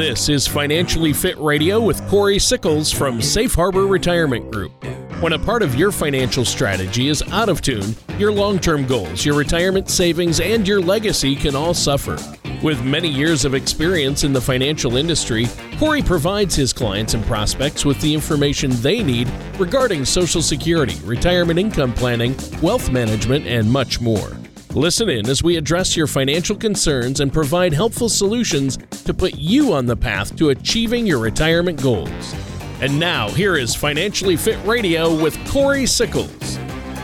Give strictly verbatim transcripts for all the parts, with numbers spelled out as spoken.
This is Financially Fit Radio with Corey Sickles from Safe Harbor Retirement Group. When a part of your financial strategy is out of tune, your long-term goals, your retirement savings, and your legacy can all suffer. With many years of experience in the financial industry, Corey provides his clients and prospects with the information they need regarding Social Security, retirement income planning, wealth management, and much more. Listen in as we address your financial concerns and provide helpful solutions to put you on the path to achieving your retirement goals. And now, here is Financially Fit Radio with Corey Sickles.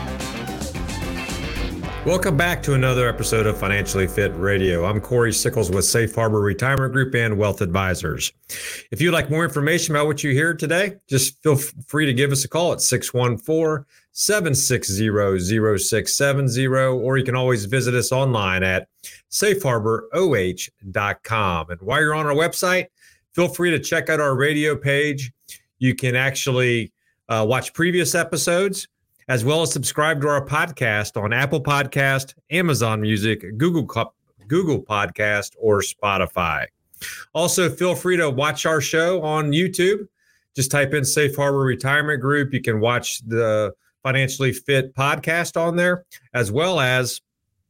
Welcome back to another episode of Financially Fit Radio. I'm Corey Sickles with Safe Harbor Retirement Group and Wealth Advisors. If you'd like more information about what you hear today, just feel free to give us a call at six one four, seven six zero, zero six seven zero, or you can always visit us online at safe harbor o h dot com. And while you're on our website, feel free to check out our radio page. You can actually uh, watch previous episodes, as well as subscribe to our podcast on Apple Podcast, Amazon Music, Google Google Podcast, or Spotify. Also, feel free to watch our show on YouTube. Just type in Safe Harbor Retirement Group. You can watch the Financially Fit podcast on there, as well as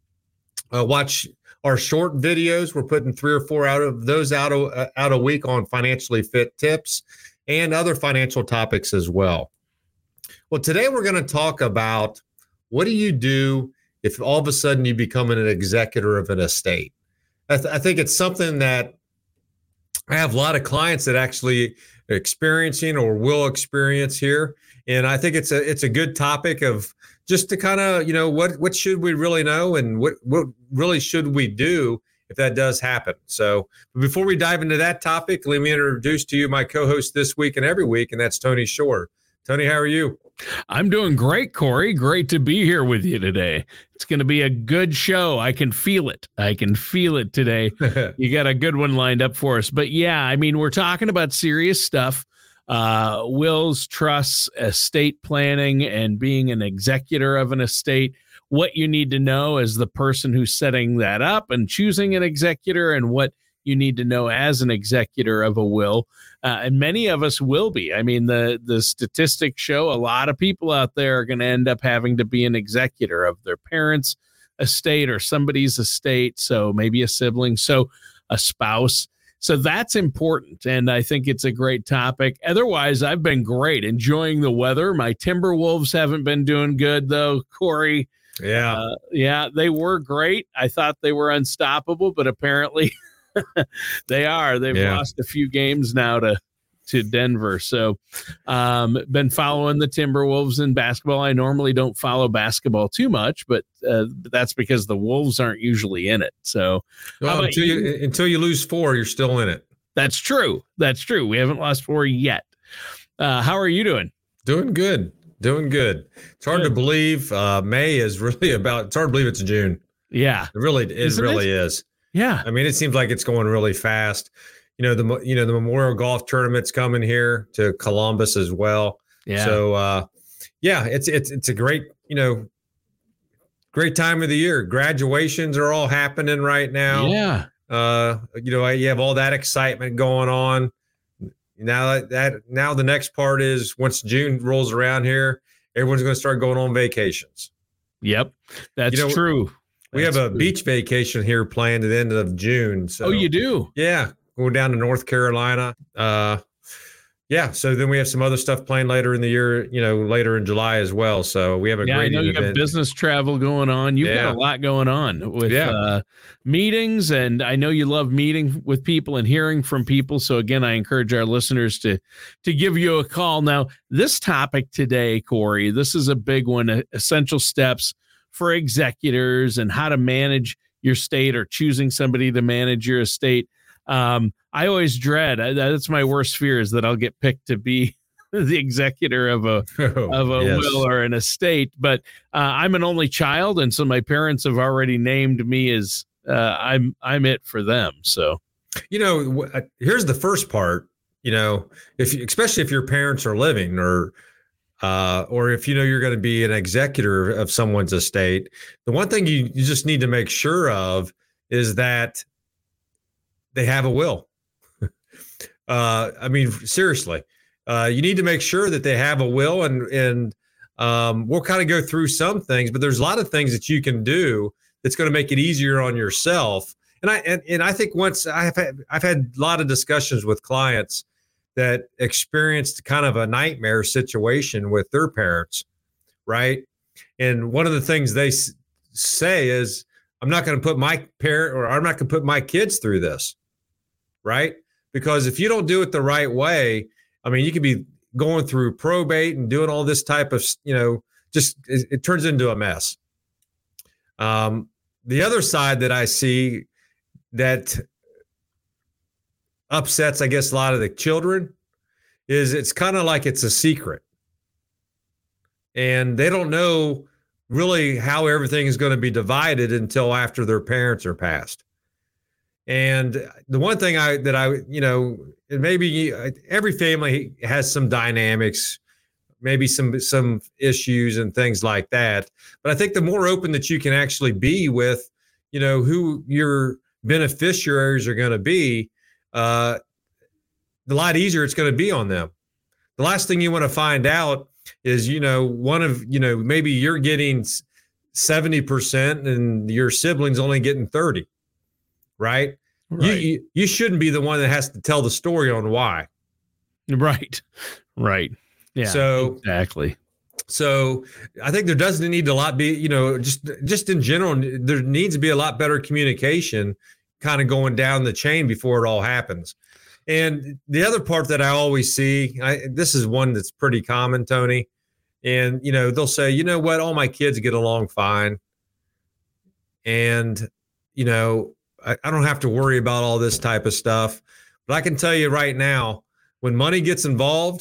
uh, watch our short videos. We're putting three or four out of those out a, out a week on Financially Fit tips and other financial topics as well. Well, today we're going to talk about what do you do if all of a sudden you become an executor of an estate. I, th- I think it's something that I have a lot of clients that actually are experiencing or will experience here. And I think it's a it's a good topic of just to kind of, you know, what what should we really know and what, what really should we do if that does happen. So before we dive into that topic, let me introduce to you my co-host this week and every week, and that's Tony Shore. Tony, how are you? I'm doing great, Corey. Great to be here with you today. It's going to be a good show. I can feel it. I can feel it today. You got a good one lined up for us. But yeah, I mean, we're talking about serious stuff. Uh, wills, trusts, estate planning, and being an executor of an estate. What you need to know as the person who's setting that up and choosing an executor, and what you need to know as an executor of a will. Uh, and many of us will be. I mean, the, the statistics show a lot of people out there are going to end up having to be an executor of their parents' estate or somebody's estate. So maybe a sibling, so a spouse. So that's important. And I think it's a great topic. Otherwise, I've been great, enjoying the weather. My Timberwolves haven't been doing good, though, Corey. Yeah. Uh, yeah, they were great. I thought they were unstoppable, but apparently they are. They've yeah. lost a few games now to, to Denver. So um, been following the Timberwolves in basketball. I normally don't follow basketball too much, but uh, that's because the Wolves aren't usually in it. So well, until you, you, until you lose four, you're still in it. That's true. That's true. We haven't lost four yet. Uh, how are you doing? Doing good. Doing good. It's hard good. to believe. Uh, May is really about, it's hard to believe it's June. Yeah. It really, it Isn't really it? is. Yeah. I mean, it seems like it's going really fast. You know, the, you know, the Memorial Golf Tournament's coming here to Columbus as well. Yeah. So, uh, yeah, it's, it's, it's a great, you know, great time of the year. Graduations are all happening right now. Yeah. Uh, you know, you have all that excitement going on. Now that, that now the next part is once June rolls around here, everyone's going to start going on vacations. Yep. That's you know, true. We That's have a true. beach vacation here planned at the end of June. So, oh, you do? Yeah. Going down to North Carolina. Uh, yeah. So then we have some other stuff planned later in the year, you know, later in July as well. So we have a yeah, great I know you event. got business travel going on. You've yeah. got a lot going on with yeah. uh, meetings, and I know you love meeting with people and hearing from people. So again, I encourage our listeners to to give you a call. Now, this topic today, Corey, this is a big one, essential steps for executors and how to manage your estate or choosing somebody to manage your estate. Um, I always dread, that's my worst fear, is that I'll get picked to be the executor of a oh, of a yes. will or an estate. But uh, I'm an only child, and so my parents have already named me as uh, I'm I'm it for them. So, you know, here's the first part. You know, if especially if your parents are living, or uh, or if you know you're going to be an executor of someone's estate, the one thing you, you just need to make sure of is that they have a will. Uh, I mean, seriously, uh, you need to make sure that they have a will, and and um, we'll kind of go through some things, but there's a lot of things that you can do that's going to make it easier on yourself. And I and, and I think once I've had I've had a lot of discussions with clients that experienced kind of a nightmare situation with their parents, right? And one of the things they s- say is, I'm not going to put my parent or I'm not going to put my kids through this, right? Because if you don't do it the right way, I mean, you could be going through probate and doing all this type of, you know, just it, it turns into a mess. Um, the other side that I see that upsets, I guess, a lot of the children is it's kind of like it's a secret. And they don't know really how everything is going to be divided until after their parents are passed. And the one thing I that I, you know, maybe every family has some dynamics, maybe some some issues and things like that. But I think the more open that you can actually be with, you know, who your beneficiaries are going to be, uh, the lot easier it's going to be on them. The last thing you want to find out is, you know, one of, you know, maybe you're getting seventy percent and your siblings only getting thirty, right? Right. You, you you shouldn't be the one that has to tell the story on why. Right. Right. Yeah. So exactly. So I think there doesn't need to a lot be, you know, just just in general, there needs to be a lot better communication kind of going down the chain before it all happens. And the other part that I always see, I, this is one that's pretty common, Tony. And, you know, they'll say, you know what, all my kids get along fine. And, you know, I, I don't have to worry about all this type of stuff. But I can tell you right now, when money gets involved,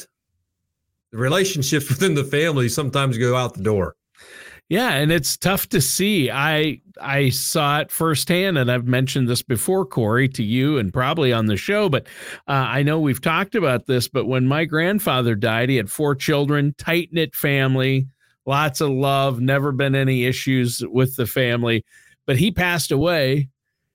the relationships within the family sometimes go out the door. Yeah, and it's tough to see. I I saw it firsthand, and I've mentioned this before, Corey, to you and probably on the show, but uh, I know we've talked about this, but when my grandfather died, he had four children, tight-knit family, lots of love, never been any issues with the family, but he passed away,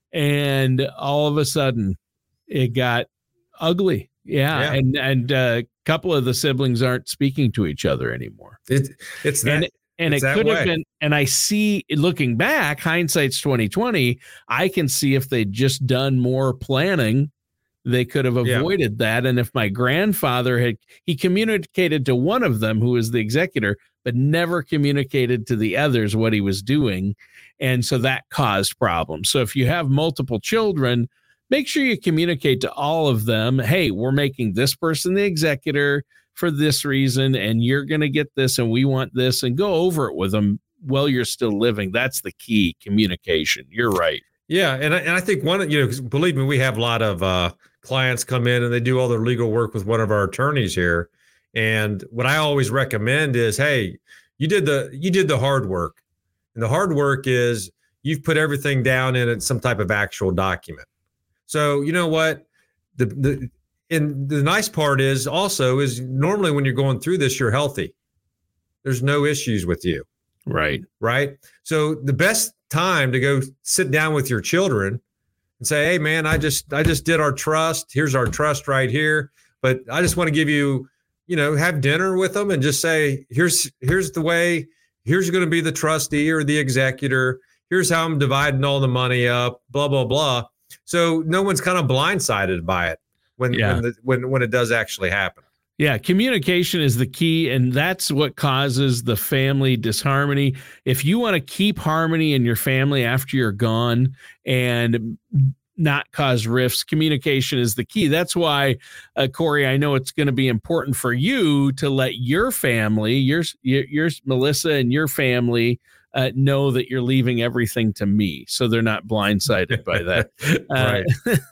and all of a sudden, it got ugly. Yeah, yeah. and and a uh, couple of the siblings aren't speaking to each other anymore. It, it's that. And, And it's it could have been, and I see, looking back, hindsight's twenty twenty, I can see if they'd just done more planning, they could have avoided yeah. that. And if my grandfather had, he communicated to one of them who was the executor, but never communicated to the others what he was doing. And so that caused problems. So if you have multiple children, make sure you communicate to all of them, hey, we're making this person the executor for this reason, and you're going to get this, and we want this, and go over it with them while you're still living. That's the key, communication. You're right. Yeah, and I, and I think one, you know, believe me, we have a lot of uh, clients come in and they do all their legal work with one of our attorneys here. And what I always recommend is, hey, you did the you did the hard work, and the hard work is you've put everything down in some type of actual document. So you know what, the the And the nice part is also is normally when you're going through this, you're healthy. There's no issues with you. Right. Right. So the best time to go sit down with your children and say, hey, man, I just I just did our trust. Here's our trust right here. But I just want to give you, you know, have dinner with them and just say, here's here's the way. Here's going to be the trustee or the executor. Here's how I'm dividing all the money up, blah, blah, blah. So no one's kind of blindsided by it. When, yeah. when, the, when when it does actually happen. Yeah, communication is the key, and that's what causes the family disharmony. If you want to keep harmony in your family after you're gone and not cause rifts, communication is the key. That's why, uh, Corey, I know it's going to be important for you to let your family, your, your, your Melissa and your family uh, know that you're leaving everything to me, so they're not blindsided by that. Right.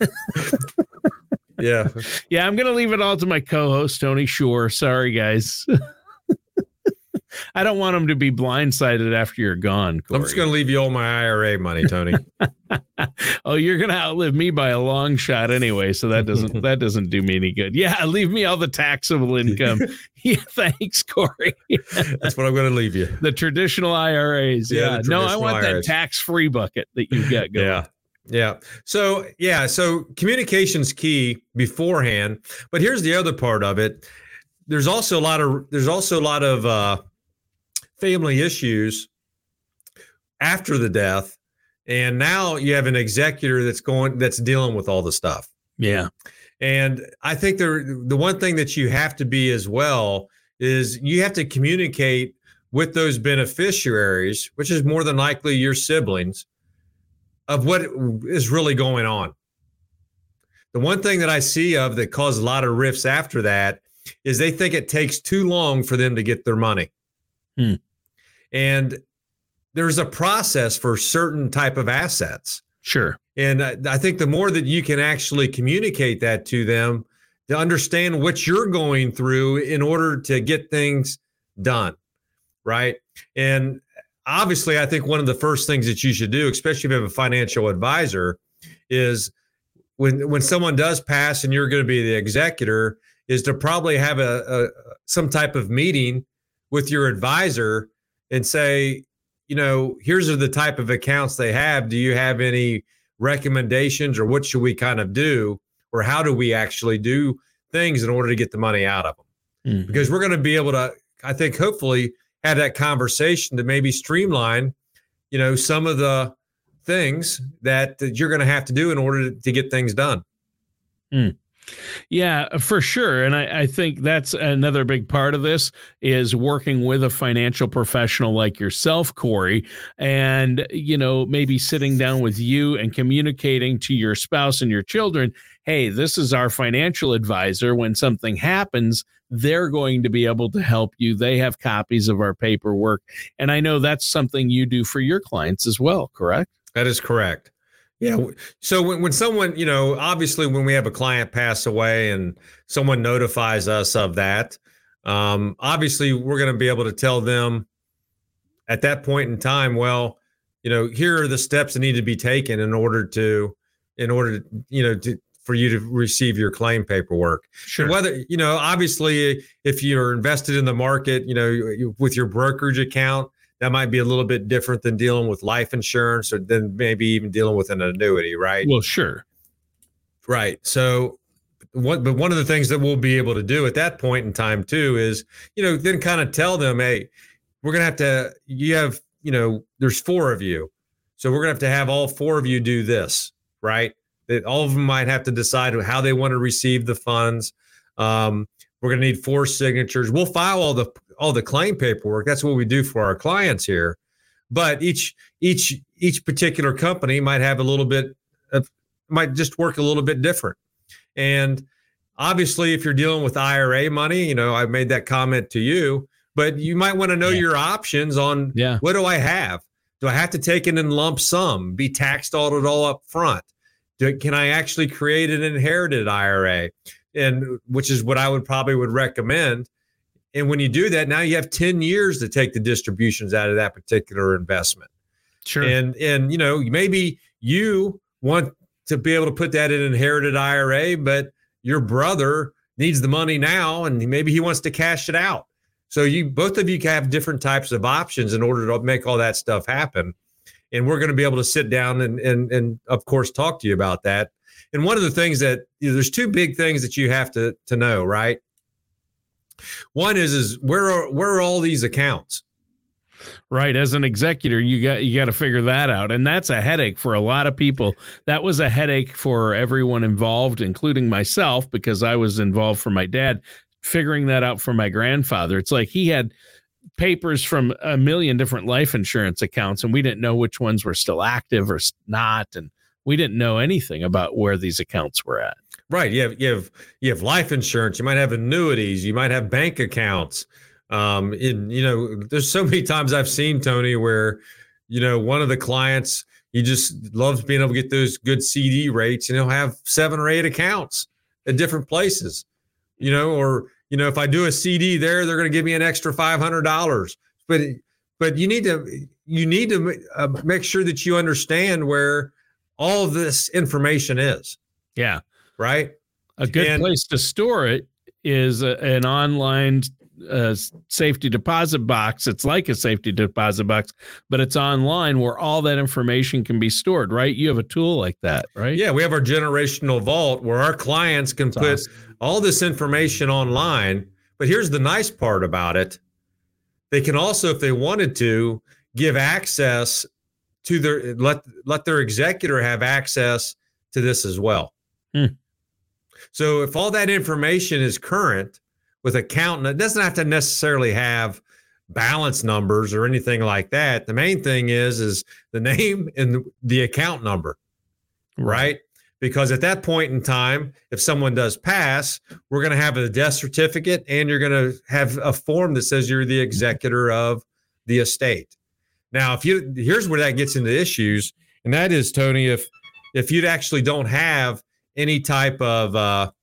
Uh, Yeah. Yeah, I'm going to leave it all to my co-host, Tony Shore. Sorry, guys. I don't want them to be blindsided after you're gone, Corey. I'm just going to leave you all my I R A money, Tony. Oh, you're going to outlive me by a long shot anyway, so that doesn't that doesn't do me any good. Yeah, leave me all the taxable income. Yeah, thanks, Corey. That's what I'm going to leave you. The traditional I R As. Yeah. yeah no, I want I R As. That tax-free bucket that you've got going. Yeah. Yeah. So, yeah. So communication's key beforehand, but here's the other part of it. There's also a lot of, there's also a lot of uh, family issues after the death. And now you have an executor that's going, that's dealing with all the stuff. Yeah. And I think there, the one thing that you have to be as well is you have to communicate with those beneficiaries, which is more than likely your siblings, of what is really going on. The one thing that I see of that causes a lot of rifts after that is they think it takes too long for them to get their money. Hmm. And there's a process for certain type of assets. Sure. And I think the more that you can actually communicate that to them, to understand what you're going through in order to get things done, right? And obviously, I think one of the first things that you should do, especially if you have a financial advisor, is when when someone does pass and you're going to be the executor, is to probably have a, a some type of meeting with your advisor and say, you know, here's the type of accounts they have. Do you have any recommendations, or what should we kind of do, or how do we actually do things in order to get the money out of them? Mm-hmm. Because we're going to be able to, I think, hopefully have that conversation to maybe streamline, you know, some of the things that, that you're going to have to do in order to, to get things done. Mm. Yeah, for sure. And I, I think that's another big part of this is working with a financial professional like yourself, Corey, and, you know, maybe sitting down with you and communicating to your spouse and your children, hey, this is our financial advisor. When something happens, they're going to be able to help you. They have copies of our paperwork. And I know that's something you do for your clients as well, correct? That is correct. Yeah. So when, when someone, you know, obviously when we have a client pass away and someone notifies us of that, um, obviously we're going to be able to tell them at that point in time, well, you know, here are the steps that need to be taken in order to, in order to, you know, to, for you to receive your claim paperwork. Sure. And whether, you know, obviously if you're invested in the market, you know, you, with your brokerage account, that might be a little bit different than dealing with life insurance, or then maybe even dealing with an annuity, right? Well, sure. Right. So what, but one of the things that we'll be able to do at that point in time too is, you know, then kind of tell them, hey, we're going to have to, you have, you know, there's four of you. So we're going to have to have all four of you do this, right? That all of them might have to decide how they want to receive the funds. Um, we're going to need four signatures. We'll file all the all the claim paperwork. That's what we do for our clients here. But each each each particular company might have a little bit of, might just work a little bit different. And obviously, if you're dealing with I R A money, you know, I've made that comment to you, but you might want to know yeah. your options on yeah. what do I have? Do I have to take it in lump sum, be taxed all it all up front? Do, can I actually create an inherited I R A? And which is what I would probably would recommend. And when you do that, now you have ten years to take the distributions out of that particular investment. Sure. And, and, you know, maybe you want to be able to put that in an inherited I R A, but your brother needs the money now, and maybe he wants to cash it out. So you, both of you have different types of options in order to make all that stuff happen. And we're going to be able to sit down and, and, and of course, talk to you about that. And one of the things that, you know, there's two big things that you have to, to know, right? One is, is where are, where are all these accounts? Right. As an executor, you got, you got to figure that out. And that's a headache for a lot of people. That was a headache for everyone involved, including myself, because I was involved for my dad, figuring that out for my grandfather. It's like he had papers from a million different life insurance accounts, and we didn't know which ones were still active or not. And we didn't know anything about where these accounts were at. Right. You have, you have, you have life insurance. You might have annuities. You might have bank accounts. Um, in, you know, there's so many times I've seen, Tony, where, you know, one of the clients, he just loves being able to get those good C D rates, and he'll have seven or eight accounts at different places, you know, or, you know, if I do a C D there, they're going to give me an extra five hundred dollars. But, but you need to, you need to uh, make sure that you understand where all of this information is. Yeah. Right. A good and, place to store it is a, an online a safety deposit box. It's like a safety deposit box, but it's online where all that information can be stored, right? You have a tool like that, right? Yeah, we have our generational vault where our clients can That's put awesome. all this information online. But here's the nice part about it. They can also, if they wanted to, give access to their, let, let their executor have access to this as well. Hmm. So if all that information is current with accountant, it doesn't have to necessarily have balance numbers or anything like that. The main thing is, is the name and the account number, right? Because at that point in time, if someone does pass, we're going to have a death certificate and you're going to have a form that says you're the executor of the estate. Now, if you, here's where that gets into issues. And that is, Tony, if, if you actually don't have any type of uh,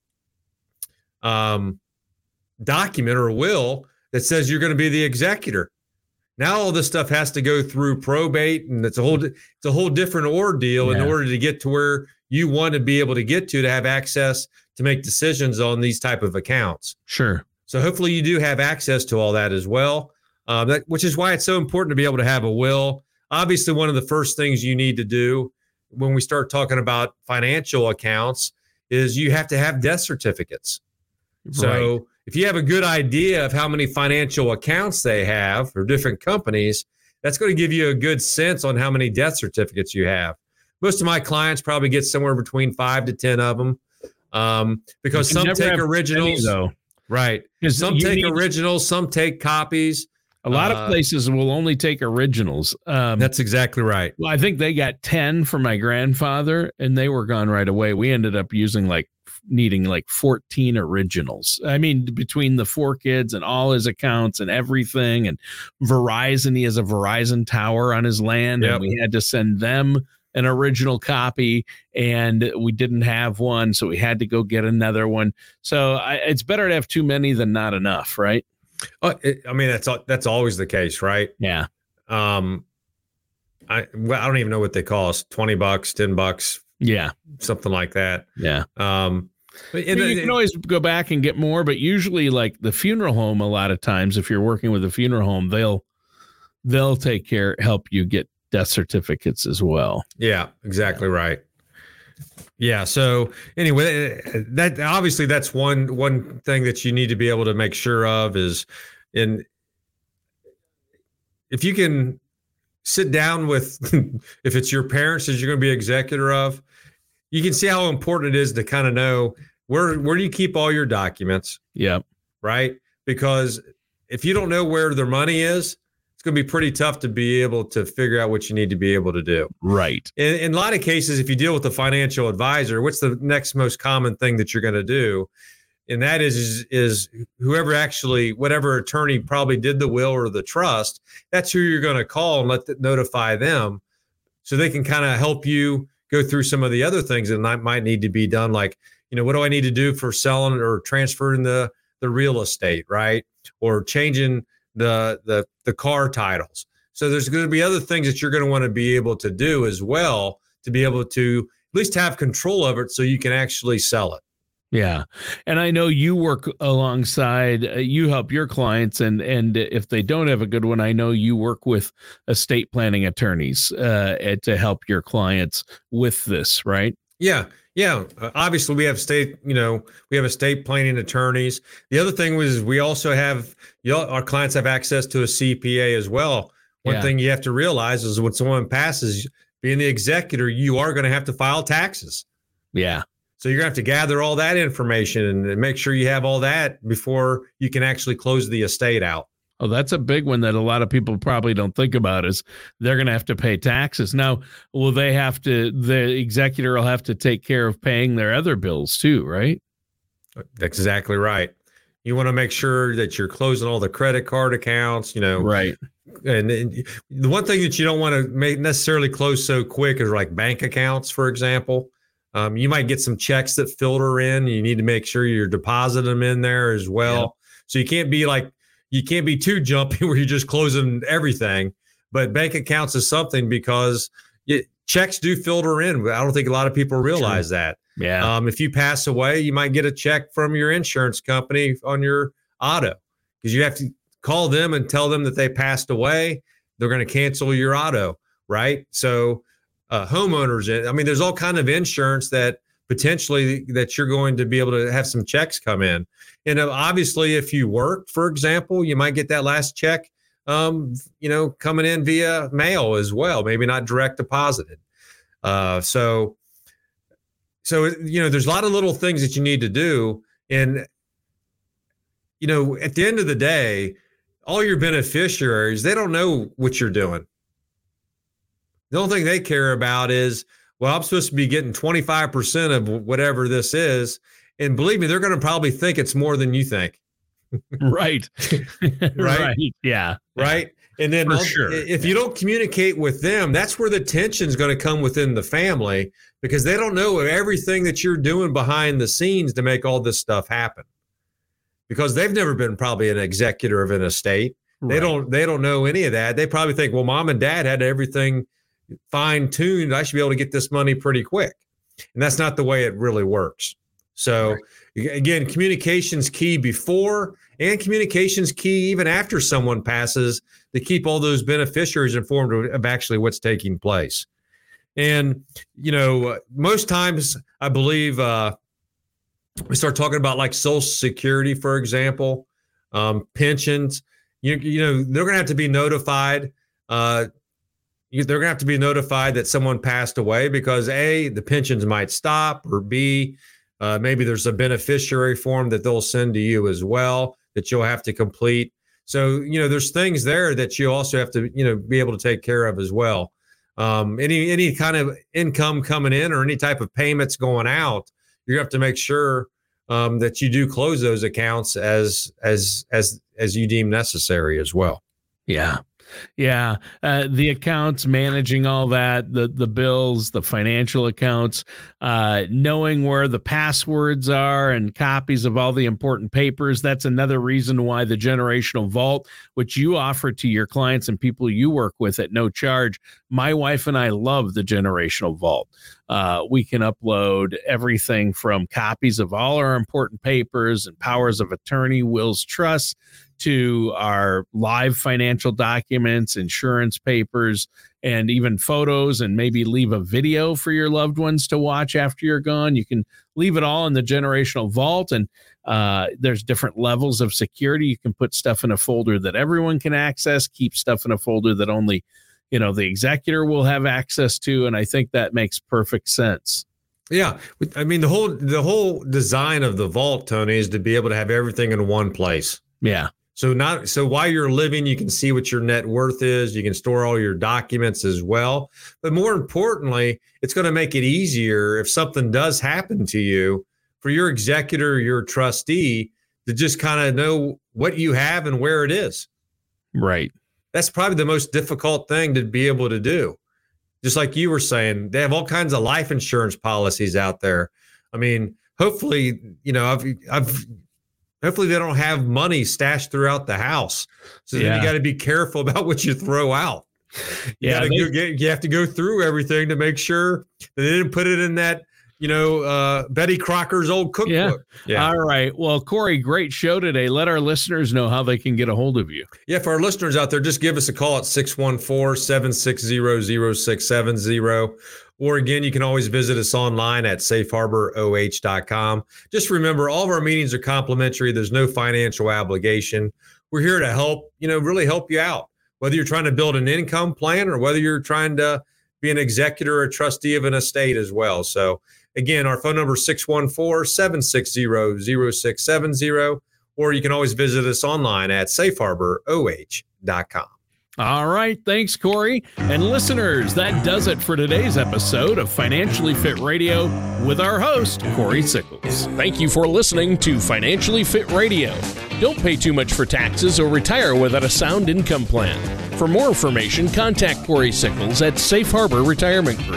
um, document or will that says you're going to be the executor. Now all this stuff has to go through probate, and it's a whole it's a whole different ordeal yeah. in order to get to where you want to be able to get to to have access to make decisions on these type of accounts. Sure. So hopefully you do have access to all that as well, um, that, which is why it's so important to be able to have a will. Obviously, one of the first things you need to do when we start talking about financial accounts is you have to have death certificates. So right. if you have a good idea of how many financial accounts they have for different companies, that's going to give you a good sense on how many death certificates you have. Most of my clients probably get somewhere between five to ten of them, um, because some take originals. Though. Right. Some take need, originals, some take copies. A lot uh, of places will only take originals. Um, that's exactly right. Well, I think they got ten for my grandfather, and they were gone right away. We ended up using like needing like fourteen originals. I mean, between the four kids and all his accounts and everything, and Verizon, he has a Verizon tower on his land, yep. and we had to send them an original copy, and we didn't have one, so we had to go get another one. So I, it's better to have too many than not enough, right? Oh, it, I mean, that's that's always the case, right? Yeah. Um, I well, I don't even know what they cost. twenty bucks, ten bucks. Yeah. Something like that. Yeah. Um, but you it, can always go back and get more, but usually like the funeral home, a lot of times, if you're working with a funeral home, they'll, they'll take care, help you get death certificates as well. Yeah, exactly right. Yeah. So anyway, that obviously that's one one thing that you need to be able to make sure of is in if you can sit down with if it's your parents that you're going to be executor of, you can see how important it is to kind of know where where do you keep all your documents. Yeah. Right. Because if you don't know where their money is, it's going to be pretty tough to be able to figure out what you need to be able to do. Right. In, in a lot of cases, if you deal with a financial advisor, what's the next most common thing that you're going to do? And that is, is, is whoever actually, whatever attorney probably did the will or the trust, that's who you're going to call and let the, notify them so they can kind of help you go through some of the other things that might, might need to be done. Like, you know, what do I need to do for selling or transferring the, the real estate, right? Or changing the the the car titles. So there's going to be other things that you're going to want to be able to do as well to be able to at least have control of it so you can actually sell it. Yeah. And I know you work alongside, uh, you help your clients, and and if they don't have a good one, I know you work with estate planning attorneys uh, to help your clients with this, right? Yeah. Yeah, uh, obviously we have state, you know, we have estate planning attorneys. The other thing was we also have, you know, our clients have access to a C P A as well. One yeah. thing you have to realize is when someone passes, being the executor, you are going to have to file taxes. Yeah. So you're going to have to gather all that information and make sure you have all that before you can actually close the estate out. Oh, that's a big one that a lot of people probably don't think about is they're going to have to pay taxes. Now, will they have to, the executor will have to take care of paying their other bills too, right? That's exactly right. You want to make sure that you're closing all the credit card accounts, you know. Right. And, and the one thing that you don't want to make necessarily close so quick is like bank accounts, for example. Um, you might get some checks that filter in. You need to make sure you're depositing them in there as well. Yeah. So you can't be like, You can't be too jumpy where you're just closing everything, but bank accounts is something because it, checks do filter in. I don't think a lot of people realize True. that. Yeah. Um, if you pass away, you might get a check from your insurance company on your auto. because you have to call them and tell them that they passed away. They're going to cancel your auto, right? So uh, homeowners, I mean, there's all kind of insurance that potentially that you're going to be able to have some checks come in. And obviously, if you work, for example, you might get that last check, um, you know, coming in via mail as well, maybe not direct deposited. Uh, so, so, you know, there's a lot of little things that you need to do. And, you know, at the end of the day, all your beneficiaries, they don't know what you're doing. The only thing they care about is, well, I'm supposed to be getting twenty-five percent of whatever this is. And believe me, they're going to probably think it's more than you think. Right. right. Right. Yeah. Right. And then For sure. if you don't communicate with them, that's where the tension is going to come within the family, because they don't know everything that you're doing behind the scenes to make all this stuff happen, because they've never been probably an executor of an estate. Right. They don't, they don't know any of that. They probably think, well, mom and dad had everything fine tuned. I should be able to get this money pretty quick. And that's not the way it really works. So right. Again, communication's key before, and communication's key even after someone passes, to keep all those beneficiaries informed of, of actually what's taking place. And, you know, most times I believe uh, we start talking about like Social Security, for example, um, pensions, you, you know, they're going to have to be notified. Uh, they're going to have to be notified that someone passed away, because A, the pensions might stop, or B, Uh, maybe there's a beneficiary form that they'll send to you as well that you'll have to complete. So, you know, there's things there that you also have to, you know, be able to take care of as well. Um, any any kind of income coming in or any type of payments going out, you have to make sure um, that you do close those accounts as as as as you deem necessary as well. Yeah. Yeah. Uh, the accounts, managing all that, the, the bills, the financial accounts, uh, knowing where the passwords are and copies of all the important papers. That's another reason why the Generational Vault, which you offer to your clients and people you work with at no charge. My wife and I love the Generational Vault. Uh, we can upload everything from copies of all our important papers and powers of attorney, wills, trusts, to our live financial documents, insurance papers, and even photos, and maybe leave a video for your loved ones to watch after you're gone. You can leave it all in the Generational Vault, and uh, there's different levels of security. You can put stuff in a folder that everyone can access, keep stuff in a folder that only, you know, the executor will have access to, and I think that makes perfect sense. Yeah, I mean, the whole the whole design of the vault, Tony, is to be able to have everything in one place. Yeah. So not so while you're living, you can see what your net worth is. You can store all your documents as well. But more importantly, it's going to make it easier if something does happen to you for your executor or your trustee to just kind of know what you have and where it is. Right. That's probably the most difficult thing to be able to do. Just like you were saying, they have all kinds of life insurance policies out there. I mean, hopefully, you know, I've, I've, hopefully they don't have money stashed throughout the house. So yeah. Then you got to be careful about what you throw out. You yeah, gotta they, go get, you have to go through everything to make sure that they didn't put it in that, you know, uh, Betty Crocker's old cookbook. Yeah. yeah. All right. Well, Corey, great show today. Let our listeners know how they can get a hold of you. Yeah. For our listeners out there, just give us a call at six one four, seven six zero, zero six seven zero. Or again, you can always visit us online at safe harbor o h dot com. Just remember, all of our meetings are complimentary. There's no financial obligation. We're here to help, you know, really help you out, whether you're trying to build an income plan or whether you're trying to be an executor or a trustee of an estate as well. So again, our phone number is six one four, seven six zero, zero six seven zero, or you can always visit us online at safe harbor o h dot com. All right. Thanks, Corey. And listeners, that does it for today's episode of Financially Fit Radio with our host, Corey Sickles. Thank you for listening to Financially Fit Radio. Don't pay too much for taxes or retire without a sound income plan. For more information, contact Corey Sickles at Safe Harbor Retirement Group.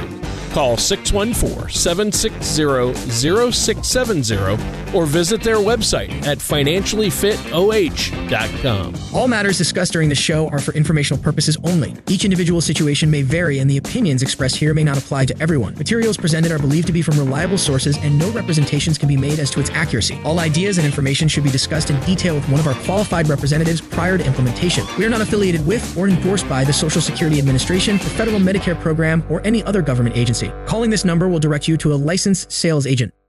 Call six one four, seven six zero, zero six seven zero or visit their website at financially fit o h dot com. All matters discussed during the show are for informational purposes only. Each individual situation may vary, and the opinions expressed here may not apply to everyone. Materials presented are believed to be from reliable sources, and no representations can be made as to its accuracy. All ideas and information should be discussed in detail with one of our qualified representatives prior to implementation. We are not affiliated with or endorsed by the Social Security Administration, the Federal Medicare Program, or any other government agency. Calling this number will direct you to a licensed sales agent.